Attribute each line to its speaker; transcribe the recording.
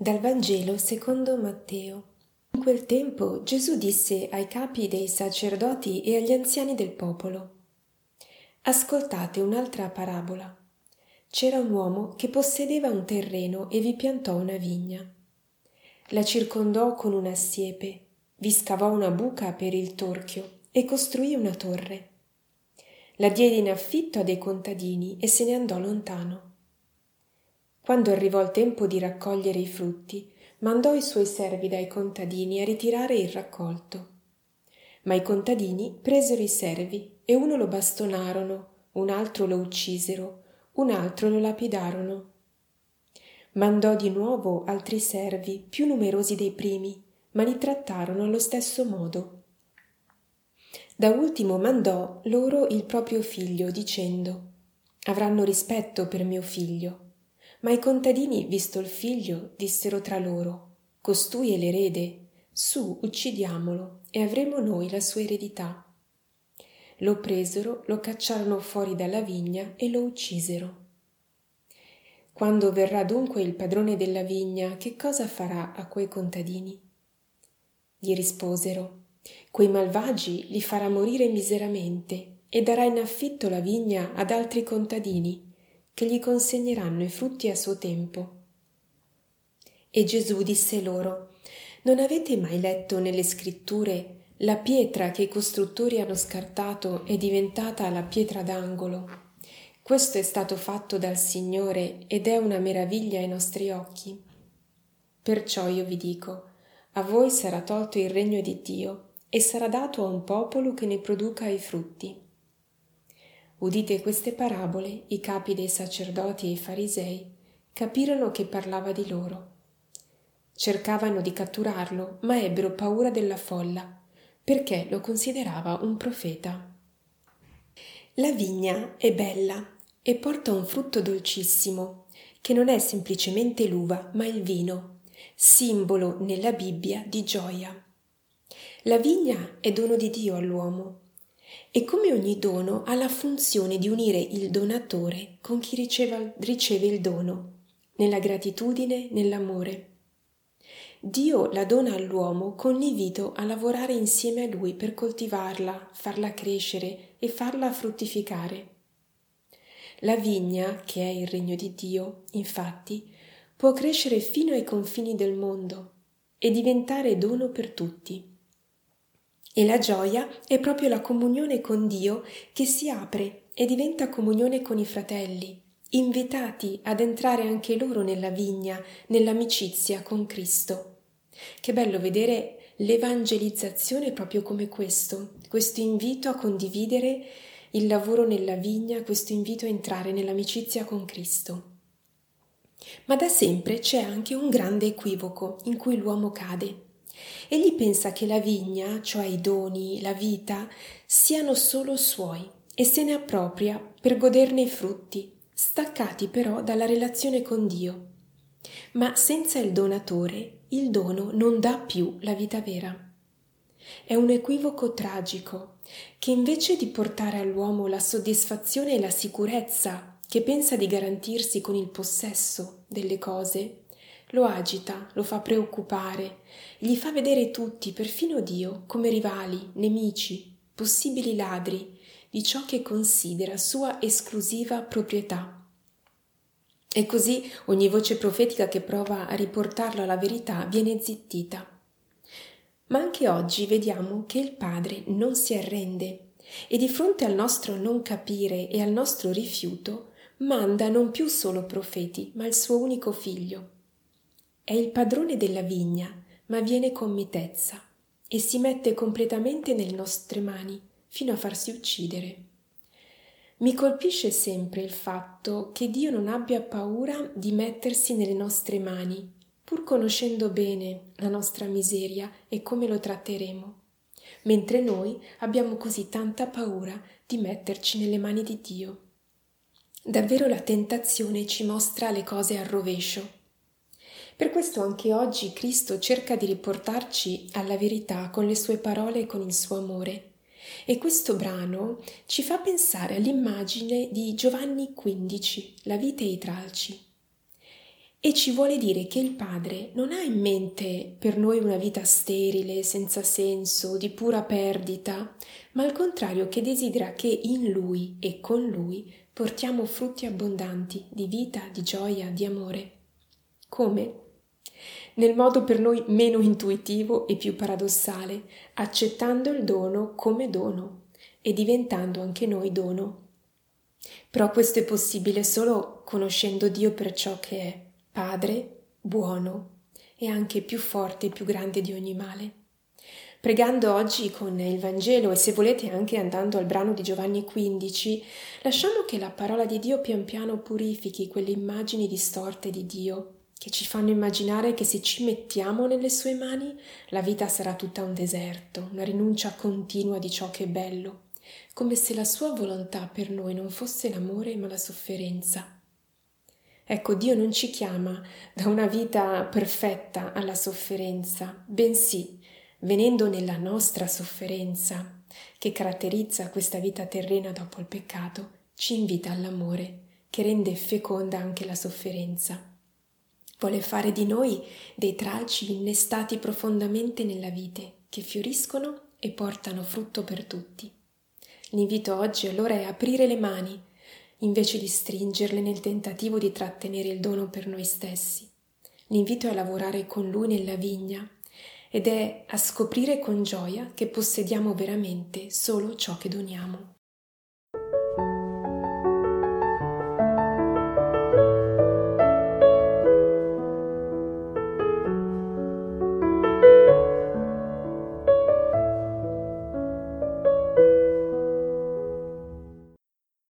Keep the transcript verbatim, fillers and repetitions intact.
Speaker 1: Dal Vangelo secondo Matteo. In quel tempo Gesù disse ai capi dei sacerdoti e agli anziani del popolo: Ascoltate un'altra parabola. C'era un uomo che possedeva un terreno e vi piantò una vigna. La circondò con una siepe, vi scavò una buca per il torchio e costruì una torre. La diede in affitto a dei contadini e se ne andò lontano. Quando arrivò il tempo di raccogliere i frutti, mandò i suoi servi dai contadini a ritirare il raccolto. Ma i contadini presero i servi e uno lo bastonarono, un altro lo uccisero, un altro lo lapidarono. Mandò di nuovo altri servi, più numerosi dei primi, ma li trattarono allo stesso modo. Da ultimo mandò loro il proprio figlio, dicendo: Avranno rispetto per mio figlio. Ma i contadini, visto il figlio, dissero tra loro: Costui è l'erede, su, uccidiamolo, e avremo noi la sua eredità. Lo presero, lo cacciarono fuori dalla vigna e lo uccisero. Quando verrà dunque il padrone della vigna, che cosa farà a quei contadini? Gli risposero: Quei malvagi li farà morire miseramente e darà in affitto la vigna ad altri contadini, che gli consegneranno i frutti a suo tempo. E Gesù disse loro: Non avete mai letto nelle scritture: la pietra che i costruttori hanno scartato è diventata la pietra d'angolo? Questo è stato fatto dal Signore ed è una meraviglia ai nostri occhi. Perciò io vi dico: a voi sarà tolto il regno di Dio e sarà dato a un popolo che ne produca i frutti. Udite queste parabole, i capi dei sacerdoti e i farisei capirono che parlava di loro. Cercavano di catturarlo, ma ebbero paura della folla, perché lo considerava un profeta. La vigna è bella e porta un frutto dolcissimo, che non è semplicemente l'uva, ma il vino, simbolo nella Bibbia di gioia. La vigna è dono di Dio all'uomo. E come ogni dono ha la funzione di unire il donatore con chi riceve, riceve il dono, nella gratitudine, nell'amore. Dio la dona all'uomo con l'invito a lavorare insieme a lui per coltivarla, farla crescere e farla fruttificare. La vigna, che è il regno di Dio, infatti, può crescere fino ai confini del mondo e diventare dono per tutti. E la gioia è proprio la comunione con Dio che si apre e diventa comunione con i fratelli, invitati ad entrare anche loro nella vigna, nell'amicizia con Cristo. Che bello vedere l'evangelizzazione proprio come questo, questo invito a condividere il lavoro nella vigna, questo invito a entrare nell'amicizia con Cristo. Ma da sempre c'è anche un grande equivoco in cui l'uomo cade. Egli pensa che la vigna, cioè i doni, la vita, siano solo suoi e se ne appropria per goderne i frutti, staccati però dalla relazione con Dio. Ma senza il donatore, il dono non dà più la vita vera. È un equivoco tragico che invece di portare all'uomo la soddisfazione e la sicurezza che pensa di garantirsi con il possesso delle cose, lo agita, lo fa preoccupare, gli fa vedere tutti, perfino Dio, come rivali, nemici, possibili ladri di ciò che considera sua esclusiva proprietà. E così ogni voce profetica che prova a riportarlo alla verità viene zittita. Ma anche oggi vediamo che il Padre non si arrende e di fronte al nostro non capire e al nostro rifiuto manda non più solo profeti, ma il suo unico figlio. È il padrone della vigna, ma viene con mitezza e si mette completamente nelle nostre mani fino a farsi uccidere. Mi colpisce sempre il fatto che Dio non abbia paura di mettersi nelle nostre mani, pur conoscendo bene la nostra miseria e come lo tratteremo, mentre noi abbiamo così tanta paura di metterci nelle mani di Dio. Davvero la tentazione ci mostra le cose al rovescio. Per questo anche oggi Cristo cerca di riportarci alla verità con le sue parole e con il suo amore. E questo brano ci fa pensare all'immagine di Giovanni quindici, la vite e i tralci. E ci vuole dire che il Padre non ha in mente per noi una vita sterile, senza senso, di pura perdita, ma al contrario che desidera che in Lui e con Lui portiamo frutti abbondanti di vita, di gioia, di amore. Come? Nel modo per noi meno intuitivo e più paradossale, accettando il dono come dono e diventando anche noi dono. Però questo è possibile solo conoscendo Dio per ciò che è, Padre, buono e anche più forte e più grande di ogni male. Pregando oggi con il Vangelo e se volete anche andando al brano di Giovanni quindici, lasciamo che la parola di Dio pian piano purifichi quelle immagini distorte di Dio, che ci fanno immaginare che se ci mettiamo nelle sue mani la vita sarà tutta un deserto, una rinuncia continua di ciò che è bello, come se la sua volontà per noi non fosse l'amore ma la sofferenza. Ecco, Dio non ci chiama da una vita perfetta alla sofferenza, bensì, venendo nella nostra sofferenza, che caratterizza questa vita terrena dopo il peccato, ci invita all'amore, che rende feconda anche la sofferenza. Vuole fare di noi dei tralci innestati profondamente nella vite, che fioriscono e portano frutto per tutti. L'invito oggi allora è aprire le mani, invece di stringerle nel tentativo di trattenere il dono per noi stessi. L'invito è a lavorare con Lui nella vigna ed è a scoprire con gioia che possediamo veramente solo ciò che doniamo.